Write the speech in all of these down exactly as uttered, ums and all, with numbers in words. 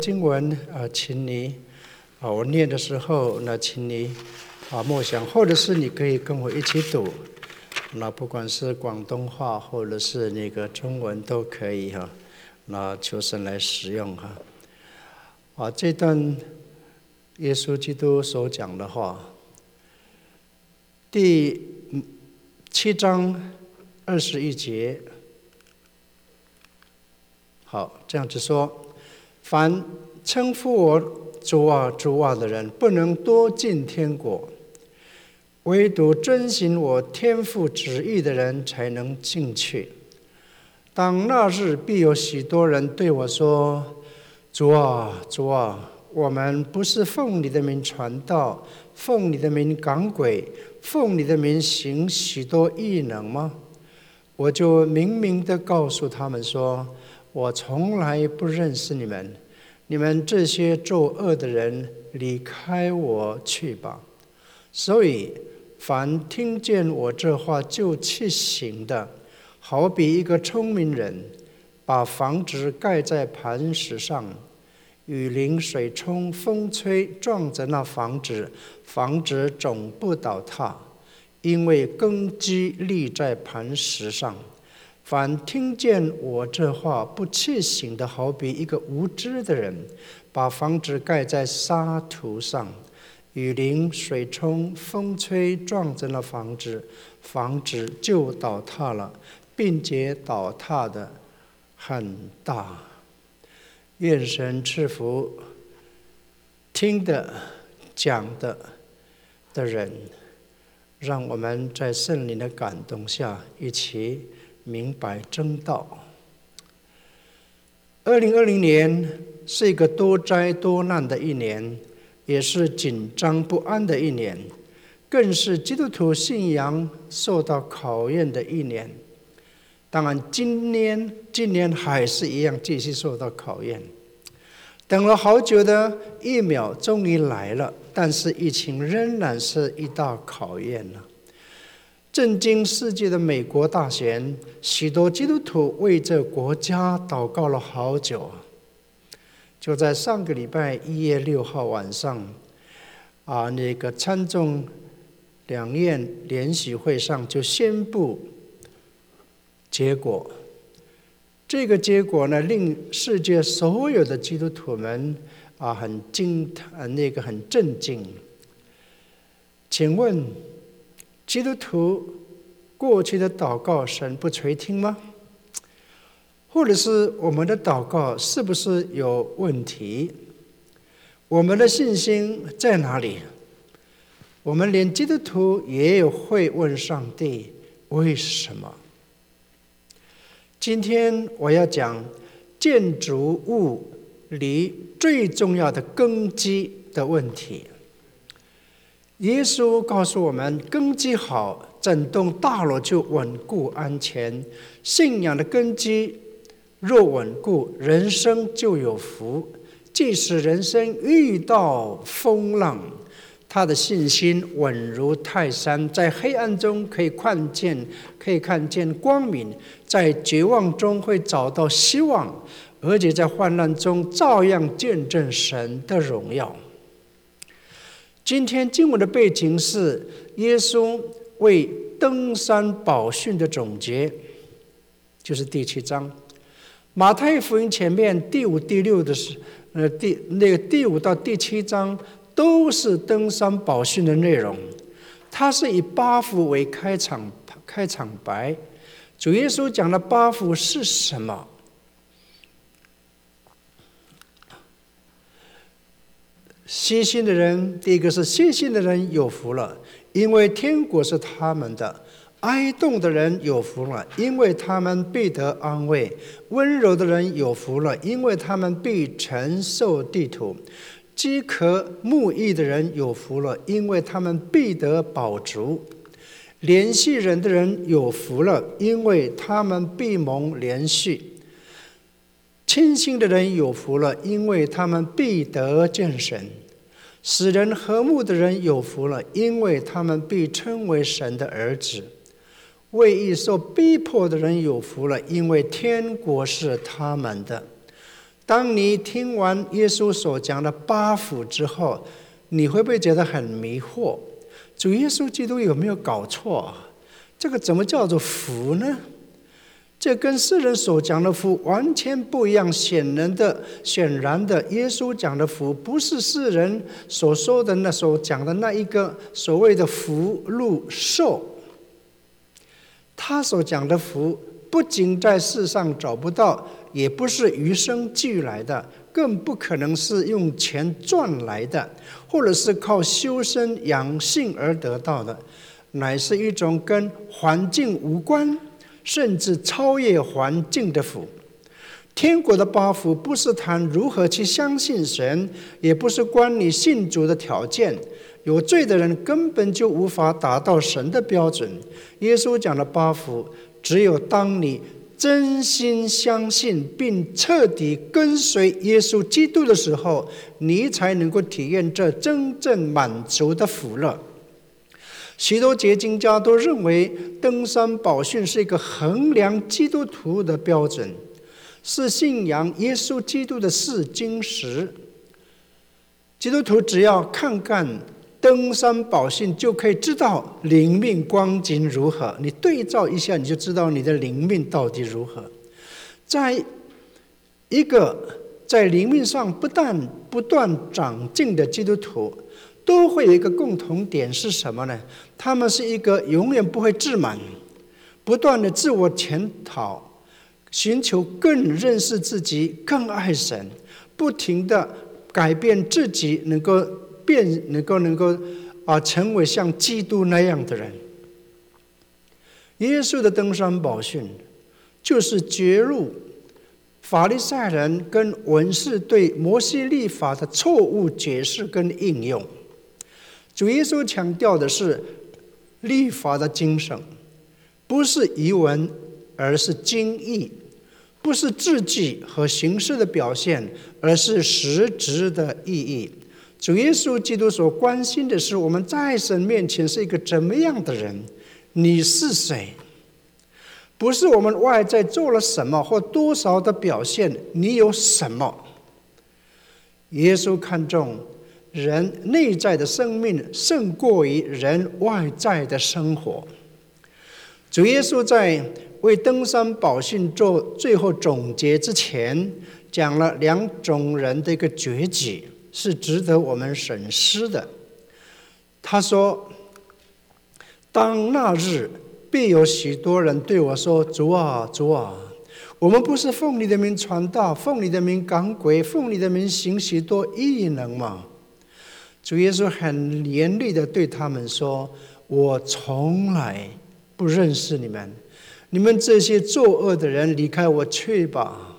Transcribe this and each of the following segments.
经文啊，请你啊，我念的时候，那请你啊默想，或者是你可以跟我一起读。那不管是广东话或者是那个中文都可以哈。那求神来使用哈。啊，这段耶稣基督所讲的话，第七章二十一节。好，这样子说。凡称呼我主啊主啊的人，不能多进天国；唯独遵行我天父旨意的人，才能进去。当那日，必有许多人对我说：“主啊主啊，我们不是奉你的名传道，奉你的名赶鬼，奉你的名行许多异能吗？”我就明明地告诉他们说：“我从来不认识你们，你们这些作恶的人，离开我去吧。”所以，凡听见我这话就去行的，好比一个聪明人，把房子盖在磐石上，雨淋、水冲、风吹，撞着那房子，房子总不倒塌，因为根基立在磐石上。凡听见我这话不去行的，好比一个无知的人，把房子盖在沙土上，雨淋、水冲、风吹，撞着那房子，房子就倒塌了，并且倒塌的很大。愿神赐福听的、讲的的人，让我们在圣灵的感动下一起明白真道。二零二零年是一个多灾多难的一年，也是紧张不安的一年，更是基督徒信仰受到考验的一年。当然，今年今年还是一样继续受到考验。等了好久的疫苗终于来了，但是疫情仍然是一大考验了。震惊世界的美国大选，许多基督徒为这国家祷告了好久。就在上个礼拜一月六号晚上，啊，那个参众两院联席会上就宣布结果。这个结果呢，令世界所有的基督徒们啊很惊，那个很震惊。请问，基督徒过去的祷告，神不垂听吗？或者是我们的祷告是不是有问题？我们的信心在哪里？我们连基督徒也会问上帝为什么？今天我要讲建筑物里最重要的根基的问题。耶稣告诉我们，根基好，整栋大楼就稳固安全。信仰的根基若稳固，人生就有福。即使人生遇到风浪，他的信心稳如泰山，在黑暗中可以看见，可以看见光明，在绝望中会找到希望，而且在患难中照样见证神的荣耀。今天经文的背景是耶稣为登山宝训的总结，就是第七章。马太福音前面第五、第六的是呃第那个第五到第七章都是登山宝训的内容。它是以八福为开场开场白。主耶稣讲的八福是什么？信心的人，第一个是信心的人有福了，因为天国是他们的；哀痛的人有福了，因为他们必得安慰；温柔的人有福了，因为他们必承受地土；饥渴慕义的人有福了，因为他们必得饱足；怜恤人的人有福了，因为他们必蒙怜恤；清心的人有福了，因为他们必得见神；使人和睦的人有福了，因为他们必称为神的儿子；为义受逼迫的人有福了，因为天国是他们的。 当你听完耶稣所讲的八福之后，你会不会觉得很迷惑？主耶稣基督有没有搞错？这个怎么叫做福呢？这跟世人所讲的福完全不一样。显然的，显然的，耶稣讲的福不是世人所说的那所讲的那一个所谓的福禄寿。他所讲的福，不仅在世上找不到，也不是与生俱来的，更不可能是用钱赚来的，或者是靠修身养性而得到的，乃是一种跟环境无关，甚至超越环境的福。天国的八福不是谈如何去相信神，也不是关你信主的条件。有罪的人根本就无法达到神的标准。耶稣讲的八福，只有当你真心相信并彻底跟随耶稣基督的时候，你才能够体验这真正满足的福乐。许多解经家都认为登山宝训是一个衡量基督徒的标准，是信仰耶稣基督的试金石。基督徒只要看看登山宝训，就可以知道灵命光景如何。你对照一下，你就知道你的灵命到底如何。在一个在灵命上不但不断长进的基督徒，都会有一个共同点是什么呢？他们是一个永远不会自满，不断的自我检讨，寻求更认识自己，更爱神，不停的改变自己，能够变，能够能够啊，成为像基督那样的人。耶稣的登山宝训，就是揭露法利赛人跟文士对摩西律法的错误解释跟应用。主耶稣强调的是律法的精神，不是遗文，而是经义；不是字句和形式的表现，而是实质的意义。主耶稣基督所关心的是我们在神面前是一个怎么样的人，你是谁？不是我们外在做了什么或多少的表现，你有什么？耶稣看重人内在的生命胜过于人外在的生活。主耶稣在为登山宝训做最后总结之前，讲了两种人的一个崛起，是值得我们审思的。他说，当那日必有许多人对我说，主啊，主啊，我们不是奉你的名传道，奉你的名赶鬼，奉你的名行许多异能吗？主耶稣很严厉地对他们说，我从来不认识你们，你们这些作恶的人，离开我去吧。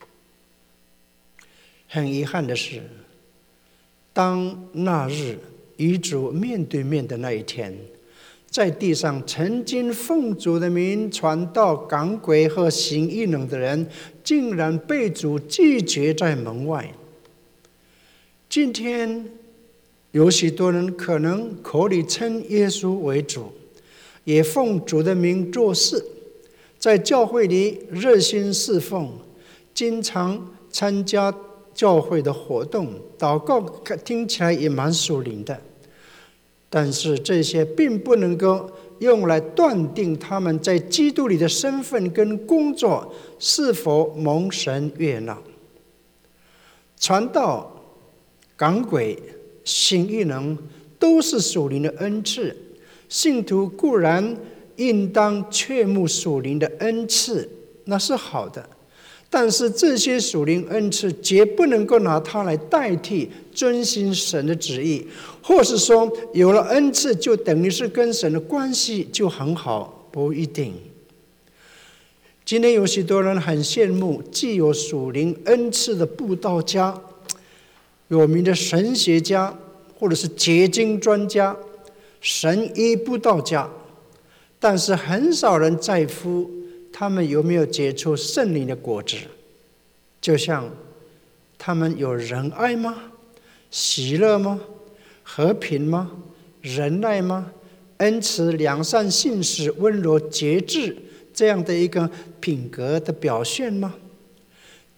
很遗憾的是，当那日与主面对面的那一天，在地上曾经奉主的名传道赶鬼和行异能的人，竟然被主拒绝在门外。今天有许多人可能口里称耶稣为主，也奉主的名做事，在教会里热心侍奉，经常参加教会的活动，祷告听起来也蛮属灵的，但是这些并不能够用来断定他们在基督里的身份跟工作是否蒙神悦纳。传道、赶鬼、行异能都是属灵的恩赐，信徒固然应当切慕属灵的恩赐，那是好的，但是这些属灵恩赐绝不能够拿它来代替遵行神的旨意，或是说有了恩赐就等于是跟神的关系就很好，不一定。今天有许多人很羡慕既有属灵恩赐的布道家、有名的神学家，或者是解经专家、神医布道家，但是很少人在乎他们有没有结出圣灵的果子。就像他们有仁爱吗？喜乐吗？和平吗？忍耐吗？恩慈、良善、信实、温柔、节制这样的一个品格的表现吗？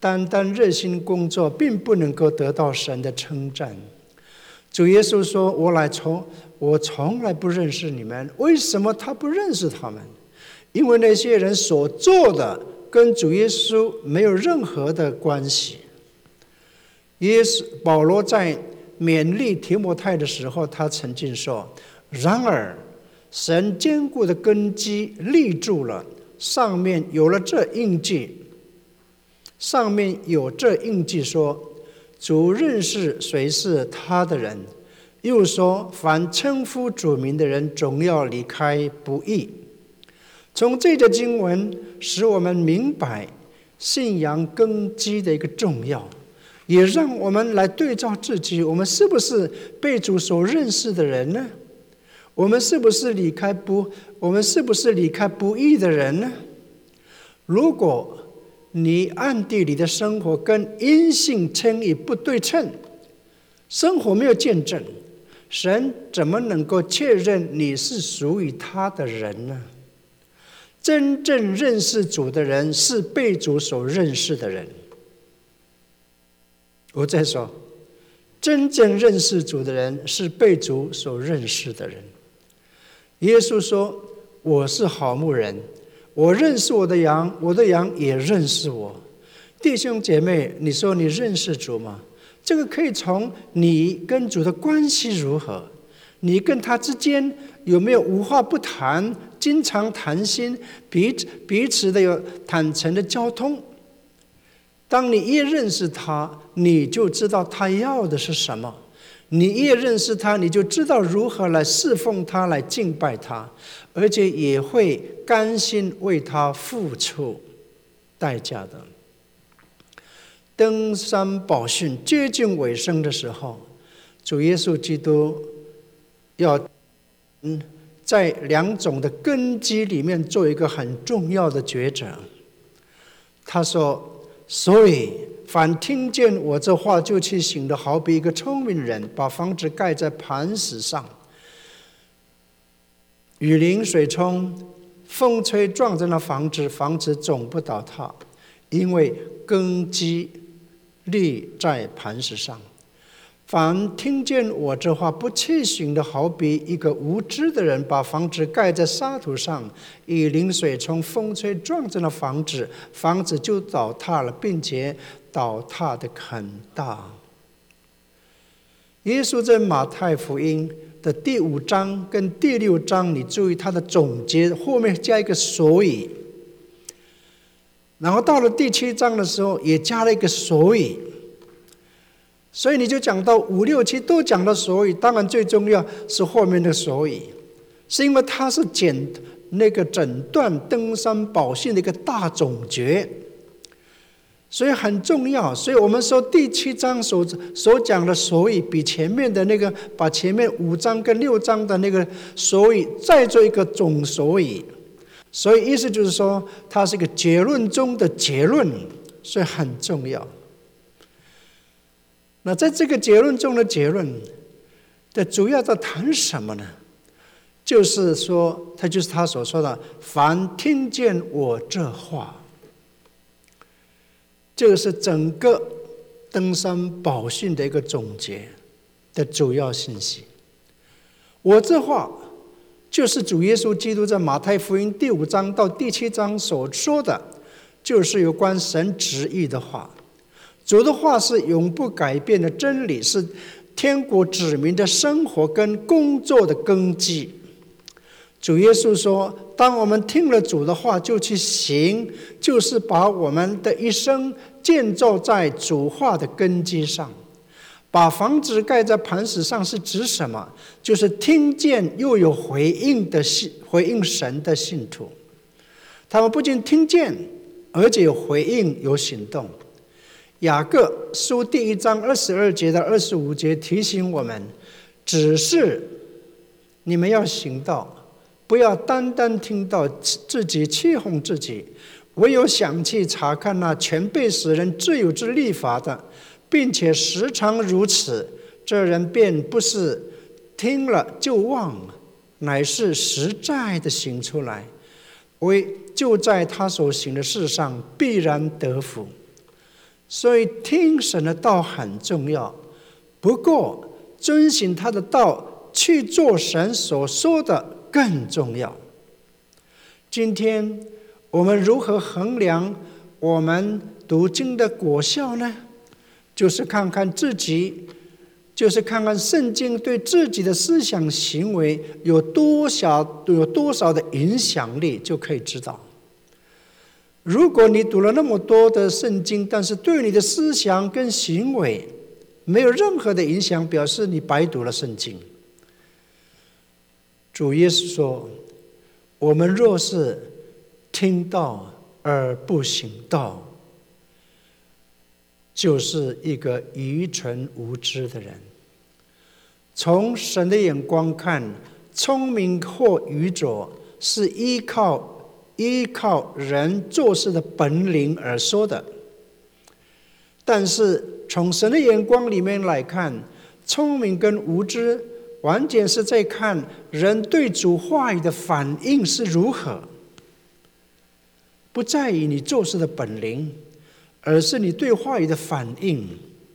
单单热心工作，并不能够得到神的称赞。主耶稣说：“我来从我从来不认识你们。”为什么他不认识他们？因为那些人所做的跟主耶稣没有任何的关系。耶稣保罗在勉励提摩太的时候，他曾经说：“然而，神坚固的根基立住了，上面有了这印记。上面有这印记说，主认识谁是他的人。又说，凡称呼主名的人，总要离开不义。”从这个经文使我们明白信仰根基的一个重要，也让我们来对照自己，我们是不是被主所认识的人呢？我们是不是离开不我们是不是离开不义的人呢？如果你暗地里的生活跟因信称义不对称，生活没有见证，神怎么能够确认你是属于他的人呢？真正认识主的人是被主所认识的人。我再说，真正认识主的人是被主所认识的人。耶稣说：“我是好牧人，我认识我的羊，我的羊也认识我。”弟兄姐妹，你说你认识主吗？这个可以从你跟主的关系如何，你跟他之间有没有无话不谈，经常谈心，彼此彼此的有坦诚的交通。当你越认识他，你就知道他要的是什么。你越认识他，你就知道如何来侍奉他，来敬拜他，而且也会甘心为他付出代价的。登山宝训接近尾声的时候，主耶稣基督要嗯在两种的根基里面做一个很重要的抉择。他说：“所以凡听见我这话就去行的，好比一个聪明人把房子盖在磐石上，雨淋水冲，风吹撞着那房子，房子总不倒塌，因为根基立在磐石上。凡听见我这话不去行的，好比一个无知的人把房子盖在沙土上，雨淋水冲，风吹撞着那房子，房子就倒塌了，并且倒塌的很大。”耶稣在马太福音的第五章跟第六章，你注意他的总结，后面加一个所以，然后到了第七章的时候也加了一个所以。所以你就讲到五六七都讲到所以，当然最重要是后面的所以，是因为它是简那个整段登山宝训的一个大总结，所以很重要。所以我们说第七章所所讲的所以，比前面的那个把前面五章跟六章的那个所以再做一个总所以，所以意思就是说它是一个结论中的结论，所以很重要。那在这个结论中的结论的主要在谈什么呢？就是说，他就是他所说的凡听见我这话，这个是整个登山宝训的一个总结的主要信息。我这话就是主耶稣基督在马太福音第五章到第七章所说的，就是有关神旨意的话。主的话是永不改变的真理，是天国子民的生活跟工作的根基。主耶稣说，当我们听了主的话就去行，就是把我们的一生建造在主话的根基上。把房子盖在磐石上是指什么？就是听见又有回应的信，回应神的信徒。他们不仅听见，而且有回应，有行动。雅各书第一章二十二节到二十五节提醒我们，只是你们要行道，不要单单听到自己欺哄自己，唯有想去查看那全被使人自由之律法的，并且时常如此，这人便不是听了就忘了，乃是实在的行出来，为就在他所行的事上必然得福。 所以听神的道很重要，不过遵循他的道去做神所说的更重要。今天我们如何衡量我们读经的果效呢？就是看看自己，就是看看圣经对自己的思想行为有多少有多少的影响力，就可以知道。如果你读了那么多的圣经，但是对你的思想跟行为没有任何的影响，表示你白读了圣经。主耶稣说，我们若是听道而不行道，就是一个愚蠢无知的人。从神的眼光看，聪明或愚拙是依靠依靠人做事的本领而说的，但是从神的眼光里面来看，聪明跟无知完全是在看人对主话语的反应是如何，不在于你做事的本领，而是你对话语的反应。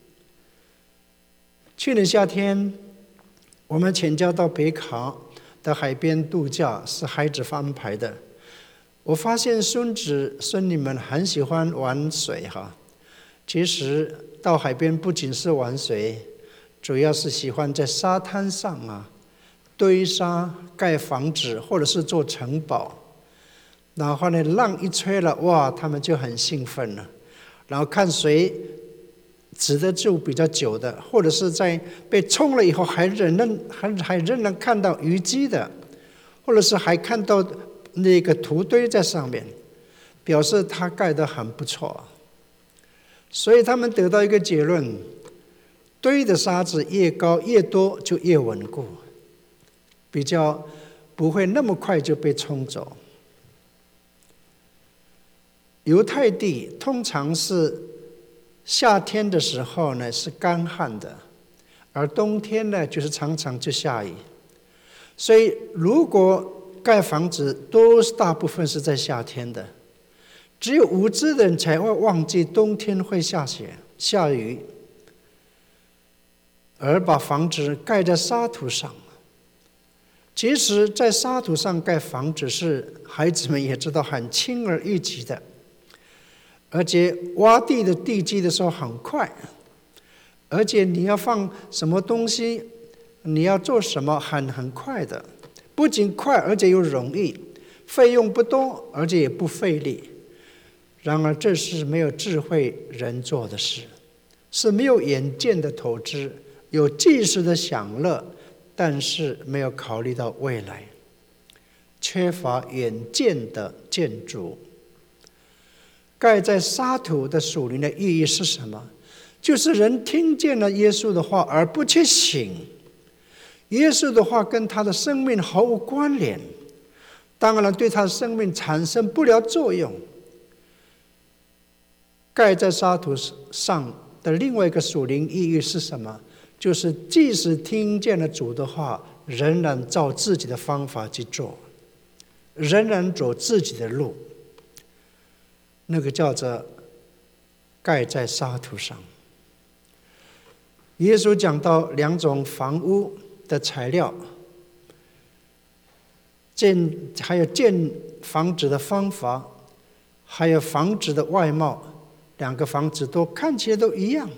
去年夏天，我们全家到北卡的海边度假，是孩子安排的。我发现孙子孙女们很喜欢玩水哈。其实到海边不仅是玩水，主要是喜欢在沙滩上啊堆沙盖房子，或者是做城堡。然后呢，浪一吹了，哇，他们就很兴奋了。然后看谁指得住比较久的，或者是在被冲了以后还仍然还还仍然看到淤积的，或者是还看到那个土堆在上面，表示它盖得很不错。所以他们得到一个结论：堆的沙子越高越多，就越稳固，比较不会那么快就被冲走。犹太地通常是夏天的时候呢是干旱的，而冬天呢就是常常就下雨。所以如果盖房子都是大部分是在夏天的，只有无知的人才会忘记冬天会下雪下雨，而把房子盖在沙土上。其实在沙土上盖房子是孩子们也知道很轻而易举的，而且挖地的地基的时候很快，而且你要放什么东西，你要做什么很很快的，不仅快而且又容易，费用不多而且也不费力。然而这是没有智慧人做的事，是没有远见的投资，有即时的享乐，但是没有考虑到未来，缺乏远见的建筑。盖在沙土的属灵的意义是什么？就是人听见了耶稣的话而不去行，耶稣的话跟他的生命毫无关联，当然对他的生命产生不了作用。盖在沙土上的另外一个属灵意义是什么？就是即使听见了主的话，仍然照自己的方法去做，仍然走自己的路，那个叫做盖在沙土上。耶稣讲到两种房屋的材料，建还有建房子的方法，还有房子的外貌，两个房子都看起来都一样，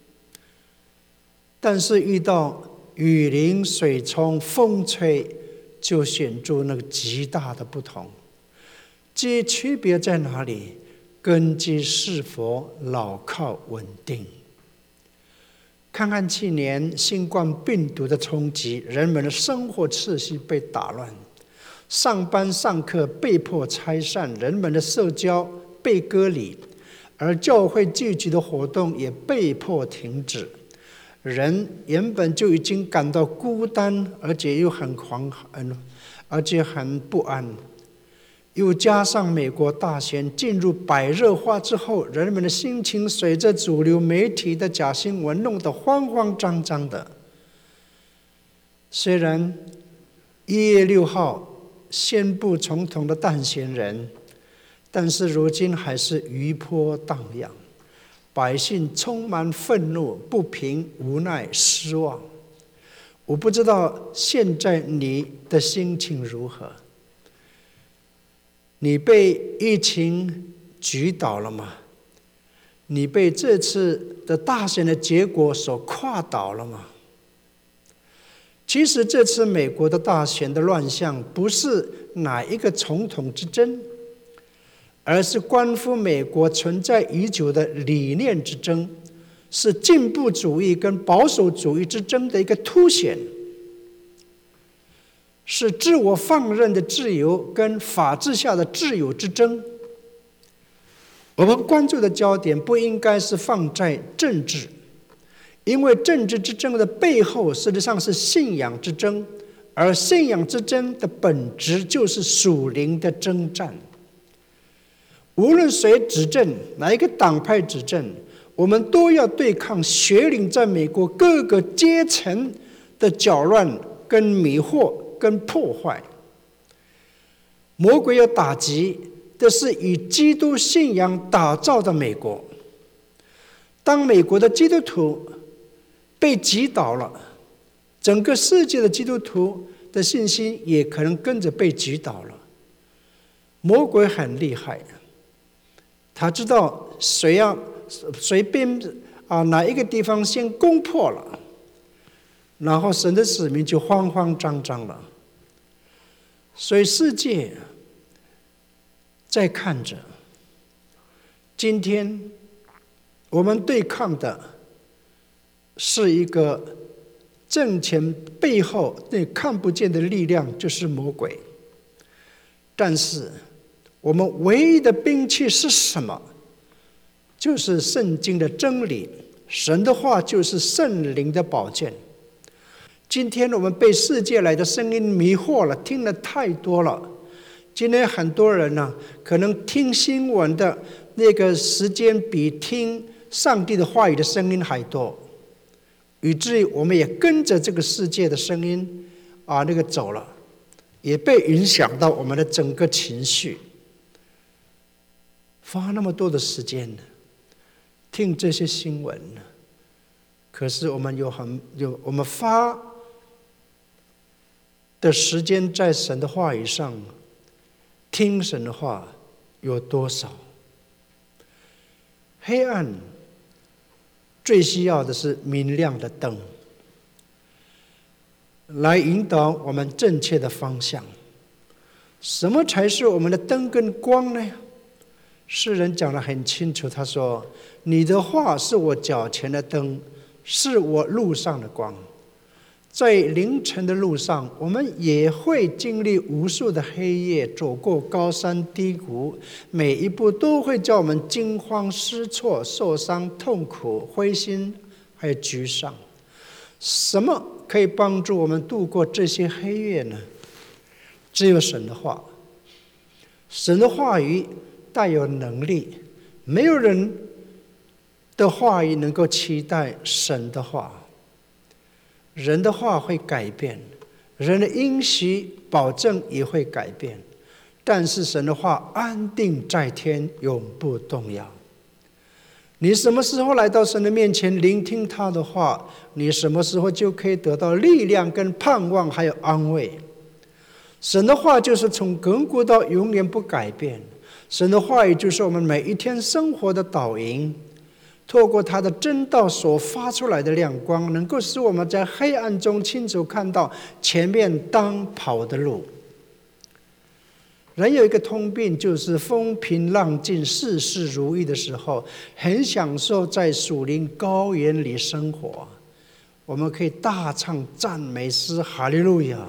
但是遇到雨淋、水冲、风吹，就显出那个极大的不同。这些区别在哪里？根基是否牢靠稳定？看看去年新冠病毒的冲击，人们的生活秩序被打乱，上班上课被迫拆散，人们的社交被隔离，而教会聚集的活动也被迫停止。人原本就已经感到孤单，而且又很惶很，而且很不安。又加上美国大选进入白热化之后，人们的心情随着主流媒体的假新闻弄得慌慌张张的。虽然一月六号宣布总统的当选人，但是如今还是余波荡漾。 百姓充满愤怒、不平、无奈、失望。我不知道现在你的心情如何？你被疫情击倒了吗？你被这次的大选的结果所垮倒了吗？其实这次美国的大选的乱象不是哪一个总统之争，而是关乎美国存在已久的理念之争，是进步主义跟保守主义之争的一个凸显，是自我放任的自由跟法治下的自由之争。我们关注的焦点不应该是放在政治，因为政治之争的背后实际上是信仰之争，而信仰之争的本质就是属灵的征战。无论谁执政，哪一个党派执政，我们都要对抗血淋在美国各个阶层的搅乱、跟迷惑、跟破坏。魔鬼要打击的是以基督信仰打造的美国。当美国的基督徒被击倒了，整个世界的基督徒的信心也可能跟着被击倒了。魔鬼很厉害，他知道谁要随便啊哪一个地方先攻破了，然后神的子民就慌慌张张了。所以世界在看着，今天我们对抗的是一个政权背后那看不见的力量，就是魔鬼。但是我们唯一的兵器是什么？就是圣经的真理，神的话就是圣灵的宝剑。今天我们被世界来的声音迷惑了，听了太多了。今天很多人呢、啊，可能听新闻的那个时间比听上帝的话语的声音还多，以至于我们也跟着这个世界的声音啊那个走了，也被影响到我们的整个情绪。花那么多的时间听这些新闻，可是我们有很有我们花的时间在神的话语上，听神的话有多少？黑暗最需要的是明亮的灯，来引导我们正确的方向。什么才是我们的灯跟光呢？诗人讲得很清楚，他说：你的话是我脚前的灯，是我路上的光。在凌晨的路上，我们也会经历无数的黑夜，走过高山低谷，每一步都会叫我们惊慌失措、受伤、痛苦、灰心，还有沮丧。什么可以帮助我们度过这些黑夜呢？只有神的话。神的话语带有能力，没有人的话语能够取代神的话。人的话会改变，人的应许保证也会改变，但是神的话安定在天，永不动摇。你什么时候来到神的面前聆听他的话，你什么时候就可以得到力量跟盼望还有安慰。神的话就是从亘古到永远不改变，神的话语就是我们每一天生活的导引，透过他的真道所发出来的亮光，能够使我们在黑暗中清楚看到前面当跑的路。人有一个通病，就是风平浪静、事事如意的时候，很享受在属灵高原里生活。我们可以大唱赞美诗，哈利路亚。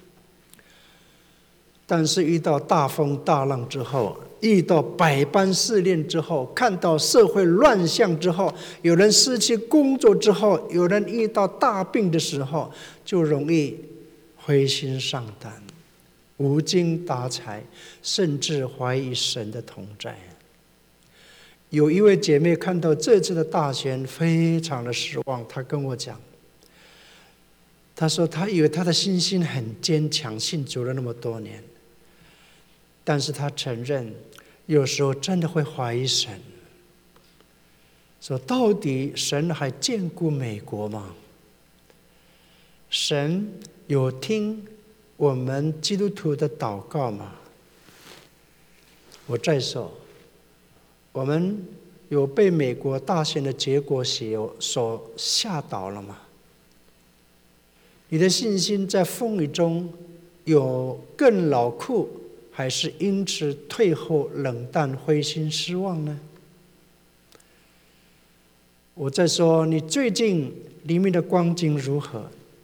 但是遇到大风大浪之后，遇到百般试炼之后，看到社会乱象之后，有人失去工作之后，有人遇到大病的时候，就容易灰心丧胆、无精打采，甚至怀疑神的同在。有一位姐妹看到这次的大选非常的失望，她跟我讲，她说她以为她的信心很坚强，信主了那么多年，但是她承认有时候真的会怀疑神。 说到底神还眷顾美国吗？神有听我们基督徒的祷告吗？我再说，我们有被美国大选的结果所吓倒了吗？你的信心在风雨中有更牢固，还是因此退后、冷淡、灰心、失望呢？我在说，你最近里面的光景如何？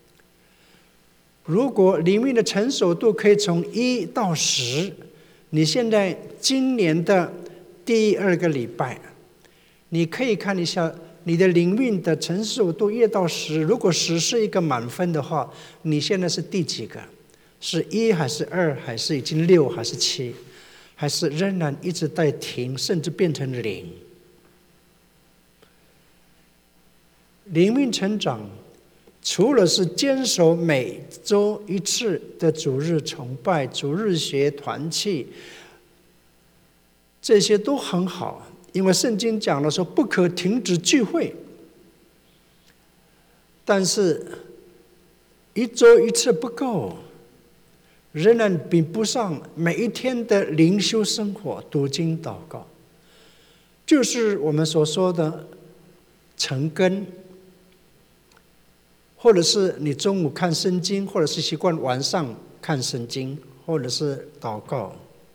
如果里面的成熟度可以从一到十，你现在今年的第二个礼拜，你可以看一下你的灵命的成熟度一到十。如果十是一个满分的话，你现在是第几个？是一还是二，还是已经六，还是七，还是仍然一直在停，甚至变成零？灵命成长除了是坚守每周一次的主日崇拜、主日学团契，这些都很好，因为圣经讲了说不可停止聚会。但是一周一次不够，仍然比不上每一天的灵修生活、读经祷告，就是我们所说的晨更，或者是你中午看圣经，或者是习惯晚上看圣经，或者是祷告。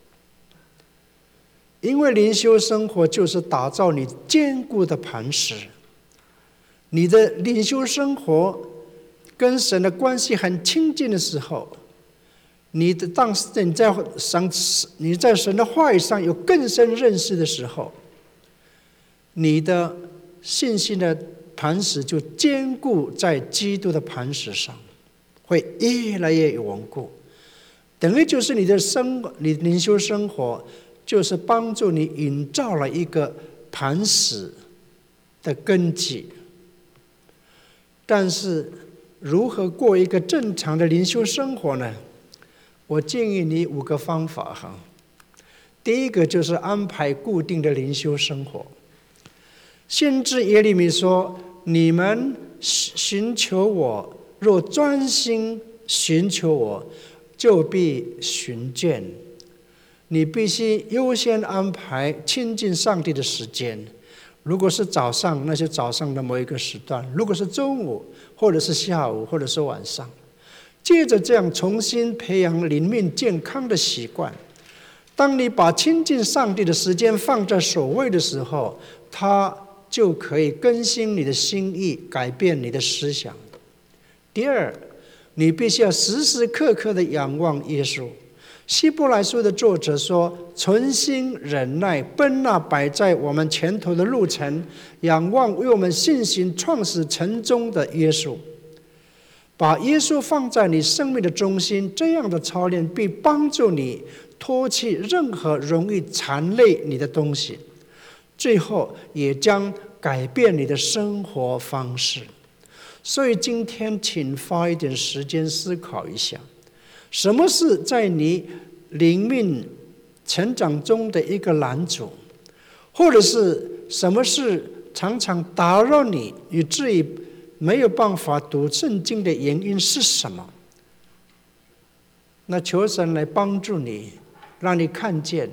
因为灵修生活就是打造你坚固的磐石，你的灵修生活跟神的关系很亲近的时候，你的当时你在神你在神的话语上有更深认识的时候，你的信心的磐石就坚固在基督的磐石上，会越来越稳固。等于就是你的生你灵修生活就是帮助你营造了一个磐石的根基。但是如何过一个正常的灵修生活呢？我建议你五个方法哈。第一个就是安排固定的灵修生活。先知耶利米说：你们寻求我，若专心寻求我，就必寻见。你必须优先安排亲近上帝的时间。如果是早上，那就早上的某一个时段；如果是中午，或者是下午，或者是晚上。接着这样重新培养灵命健康的习惯。当你把亲近上帝的时间放在首位的时候，他就可以更新你的心意，改变你的思想。第二，你必须要时时刻刻的仰望耶稣。希伯来书的作者说：存心忍耐，奔那摆在我们前头的路程，仰望为我们信心创始成终的耶稣。把耶稣放在你生命的中心，这样的操练必帮助你脱去任何容易缠累你的东西，最后也将改变你的生活方式。所以今天请花一点时间思考一下，什么是在你灵命成长中的一个拦阻，或者是什么是常常打扰你以至于没有办法读圣经的原因是什么？那求神来帮助你，让你看见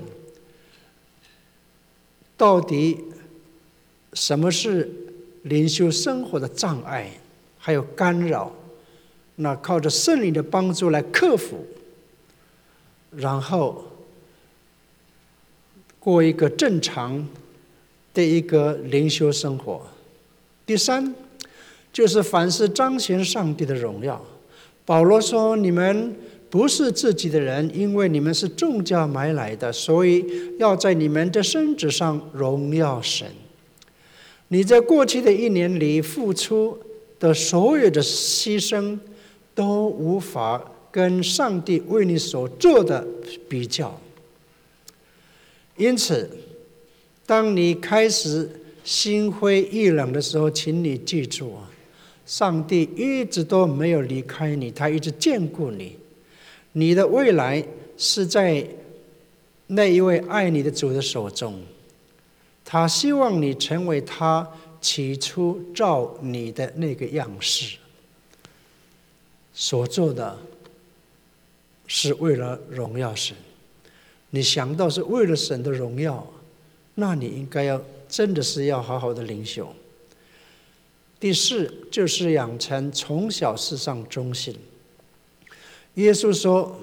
到底什么是灵修生活的障碍还有干扰，那靠着圣灵的帮助来克服，然后过一个正常的一个灵修生活。第三，就是凡事彰显上帝的荣耀。保罗说：你们不是自己的人，因为你们是重价买来的，所以要在你们的身子上荣耀神。你在过去的一年里付出的所有的牺牲，都无法跟上帝为你所做的比较。因此，当你开始心灰意冷的时候，请你记住，上帝一直都没有离开你，他一直眷顾你。你的未来是在那一位爱你的主的手中， 他希望你成为他起初造你的那个样式。所做的是为了荣耀神，你想到是为了神的荣耀，那你应该要真的是要好好的灵修。第四，就是养成从小事上忠心。耶稣说，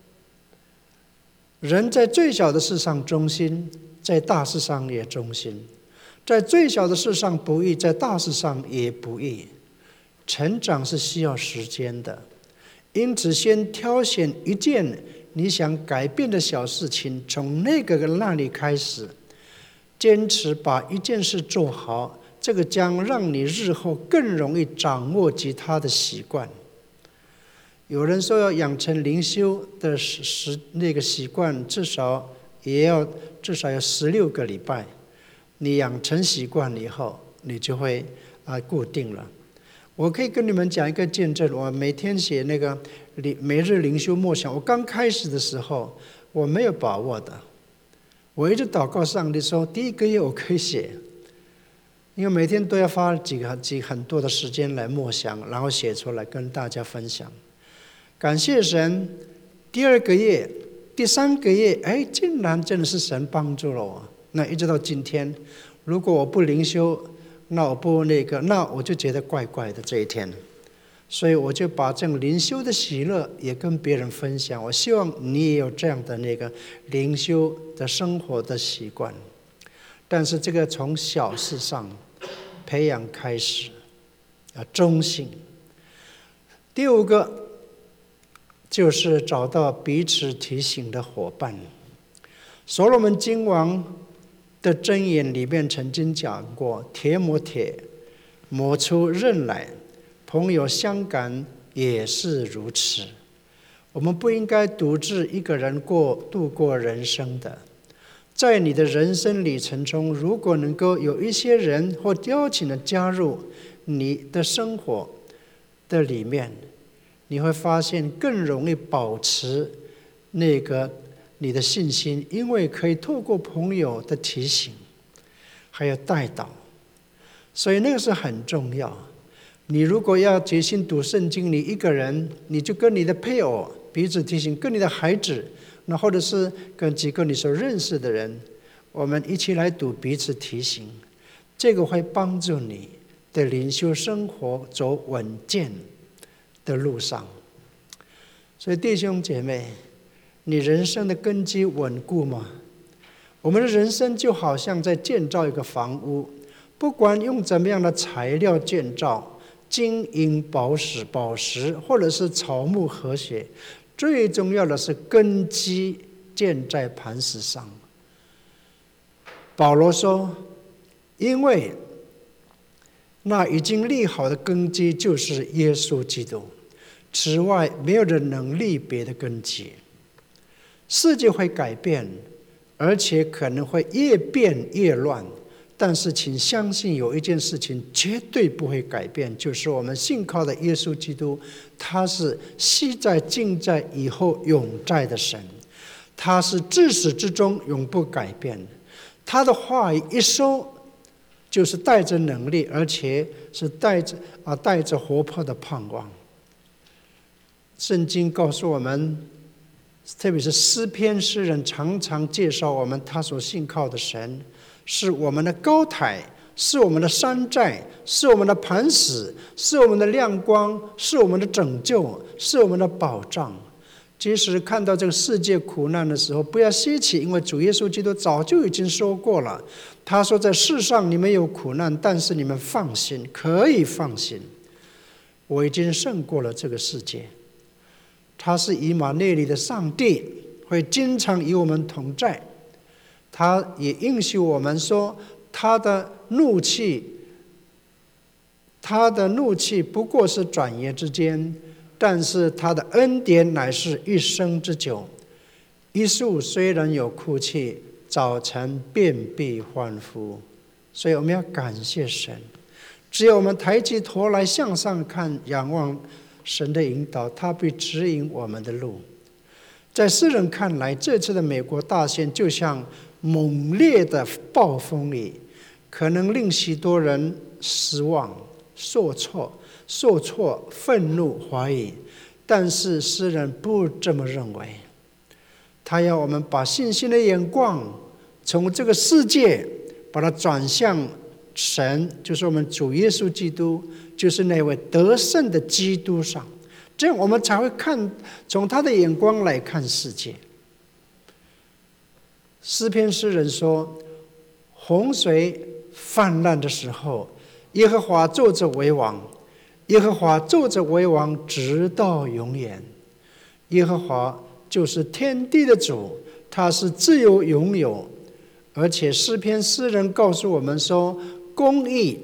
人在最小的事上忠心，在大事上也忠心；在最小的事上不义，在大事上也不义。成长是需要时间的，因此先挑选一件你想改变的小事情，从那个那里开始，坚持把一件事做好，这个将让你日后更容易掌握其他的习惯。有人说要养成灵修的时那个习惯，至少也要至少要十六个礼拜。你养成习惯以后，你就会啊固定了。我可以跟你们讲一个见证，我每天写那个每日灵修默想，我刚开始的时候我没有把握的，我一直祷告上帝说，第一个月我可以写，因为每天都要花几个几很多的时间来默想，然后写出来跟大家分享。感谢神，第二个月、第三个月，哎，竟然真的是神帮助了我。那一直到今天，如果我不灵修，那我不那个，那我就觉得怪怪的这一天。所以我就把这种灵修的喜乐也跟别人分享。我希望你也有这样的那个灵修的生活的习惯。但是这个从小事上培养开始，要忠心。第五个就是找到彼此提醒的伙伴。所罗门君王的箴言里面曾经讲过，铁磨铁，磨出刃来，朋友相感也是如此。我们不应该独自一个人过度过人生的。在你的人生旅程中，如果能够有一些人或邀请的加入你的生活的里面，你会发现更容易保持那个你的信心，因为可以透过朋友的提醒还有带导，所以那个是很重要。你如果要决心读圣经，你一个人你就跟你的配偶彼此提醒，跟你的孩子，那或者是跟几个你所认识的人，我们一起来读，彼此提醒，这个会帮助你的灵修生活走稳健的路上。所以弟兄姐妹，你人生的根基稳固吗？我们的人生就好像在建造一个房屋，不管用怎么样的材料建造，金银宝石宝石或者是草木和谐，最重要的是根基建在磐石上。保罗说，因为那已经立好的根基就是耶稣基督，此外没有人能立别的根基。世界会改变，而且可能会越变越乱，但是请相信有一件事情绝对不会改变，就是我们信靠的耶稣基督，他是昔在今在以后永在的神，他是自始至终永不改变，他的话语一说就是带着能力，而且是带着啊带着活泼的盼望。圣经告诉我们，特别是诗篇诗人常常介绍我们他所信靠的神是我们的高台，是我们的山寨，是我们的磐石，是我们的亮光，是我们的拯救，是我们的保障。即使看到这个世界苦难的时候，不要稀奇，因为主耶稣基督早就已经说过了，他说在世上你们有苦难，但是你们放心，可以放心，我已经胜过了这个世界。他是以马内利的上帝，会经常与我们同在。他也应许我们说，他的怒气他的怒气不过是转眼之间，但是他的恩典乃是一生之久。一树虽然有哭泣，早晨便必欢呼。所以我们要感谢神，只有我们抬起头来向上看，仰望神的引导，他必指引我们的路。在世人看来，这次的美国大选就像猛烈的暴风雨，可能令许多人失望、受挫、受挫、愤怒、怀疑。但是诗人不这么认为，他要我们把信心的眼光从这个世界把它转向神，就是我们主耶稣基督，就是那位得胜的基督上，这样我们才会看从他的眼光来看世界。诗篇诗人说，洪水泛滥的时候，耶和华坐着为王，耶和华坐着为王，直到永远。耶和华就是天地的主，他是自由拥有。而且诗篇诗人告诉我们说，公义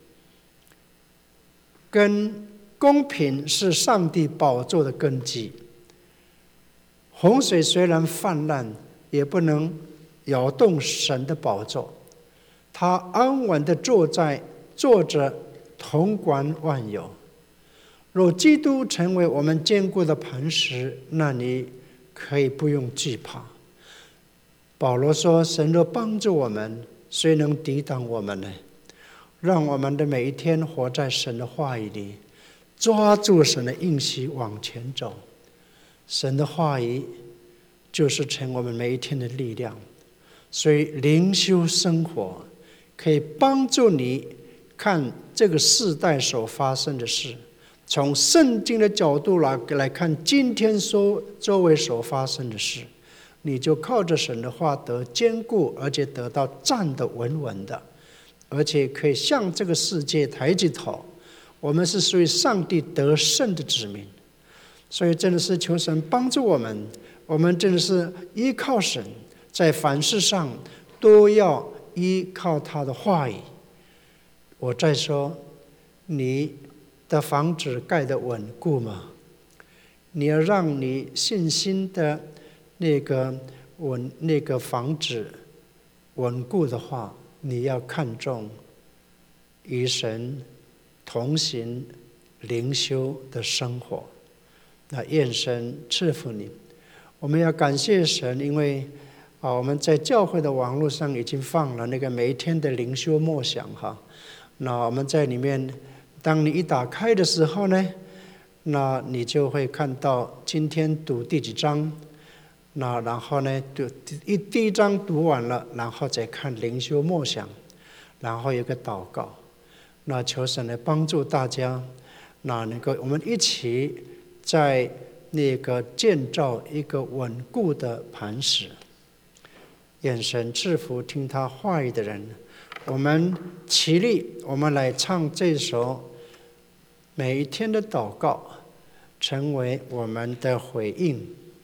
跟公平是上帝宝座的根基。洪水虽然泛滥，也不能摇动神的宝座，他安稳地坐在坐着，统管万有。若基督成为我们坚固的磐石，那你可以不用惧怕。保罗说，神若帮助我们，谁能抵挡我们呢？让我们的每一天活在神的话语里，抓住神的应许往前走。神的话语就是成我们每一天的力量。所以灵修生活可以帮助你看这个世代所发生的事，从圣经的角度来来看今天所周围所发生的事，你就靠着神的话得坚固，而且得到站得稳稳的，而且可以向这个世界抬起头。我们是属于上帝得胜的子民，所以真的是求神帮助我们，我们真的是依靠神，在凡事上都要依靠他的话语。我再说，你的房子盖得稳固吗？你要让你信心的那个稳那个房子稳固的话，你要看重与神同行灵修的生活。那愿神赐福你。我们要感谢神，因为啊，我们在教会的网络上已经放了那个每一天的灵修默想哈。那我们在里面，当你一打开的时候呢，那你就会看到今天读第几章。那然后呢，读一第一章读完了，然后再看灵修默想，然后有个祷告。那求神来帮助大家，那能够我们一起在那个建造一个稳固的磐石。愿神赐福听他话语的人。我们起立，我们来唱这首每一天的祷告，成为我们的回应。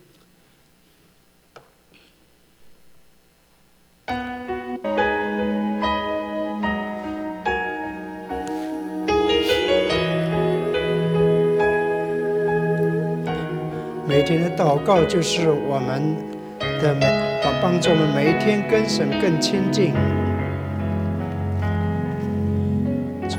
每天的祷告就是我们的每帮助我们每一天跟神更亲近。主，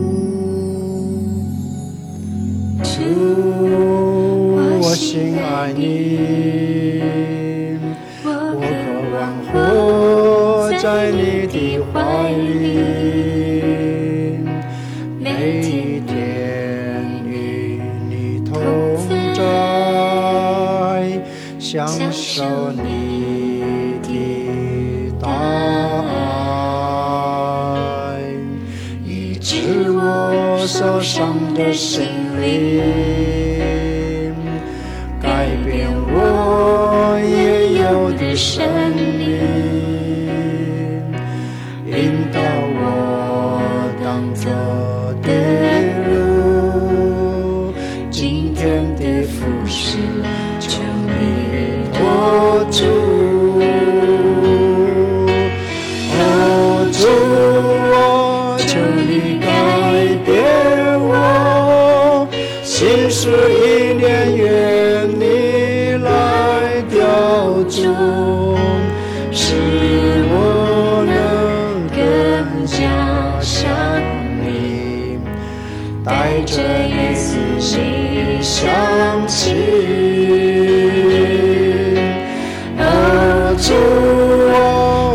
主，我心爱你，我渴望活在你的怀里，每一天与你同在，享受你的大爱，医治我受伤的心灵，改变我也有的生命，引导我当作的路，今天的服事求你托住。哦，主，我求你改变我，心思意念愿你来调整，使我能更加像你，带着耶稣心相亲。哦，主，我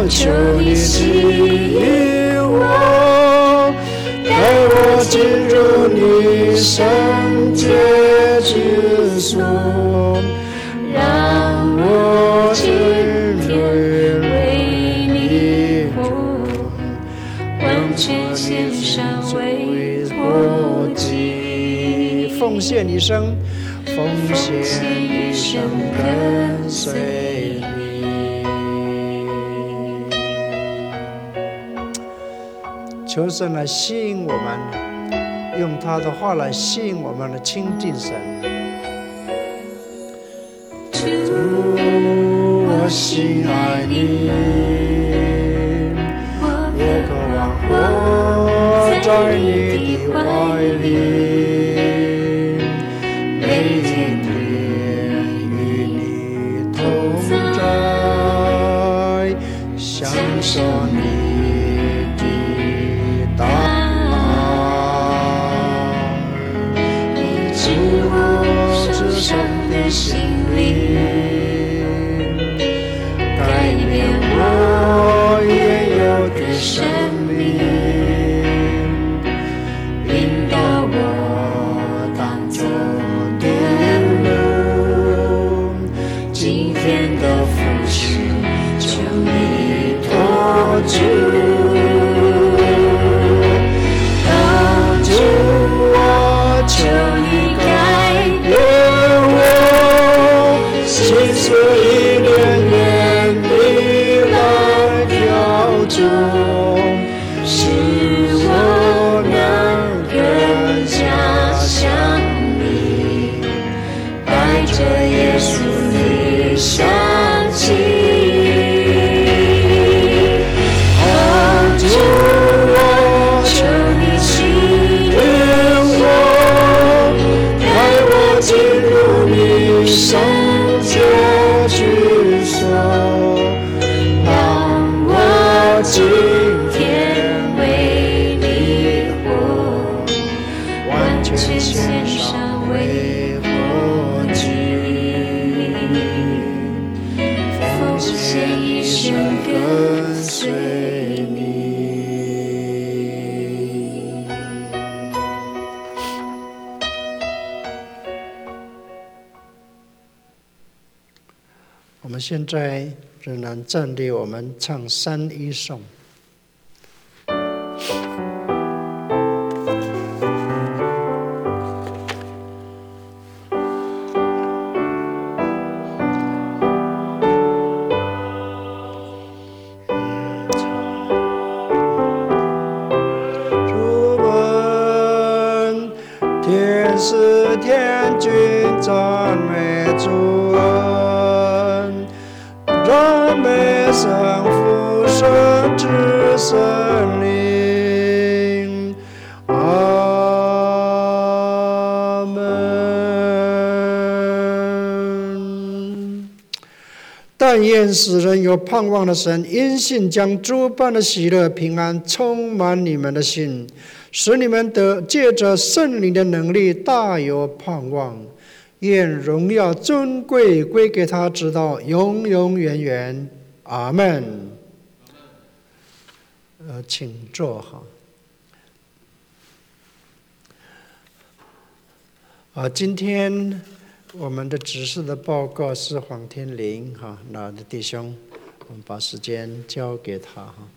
居所，让我今天为你活，完全献上为活祭，奉献一生，奉献一生跟随你。求神来吸引我们，用他的话来吸引我们的亲近神。主，我心爱你，我渴望活在你的怀里，每天与你同在，享受你的大爱，医治我受伤的心灵，改变我原有的生命，引导我当作的路，今天的复习求你托住。求你改变我，心思意念愿你来调整，使我能更加像你，带着耶稣的香气。哦，主我求你启领我，进入你圣洁居所，让我今天为你活，完全献上为活祭，奉献一生跟随你。我们现在仍然站立，我们唱三一颂。主问天使天君赞美主恩，赞美圣父圣子圣灵，阿门。但愿使人有盼望的神，因信将诸般的喜乐平安充满你们的心，使你们得借着圣灵的能力大有盼望。愿荣耀尊贵归给他，直到永永远远。阿们。呃，请坐哈。啊，今天我们的执事的报告是黄天林哈，那的弟兄，我们把时间交给他哈。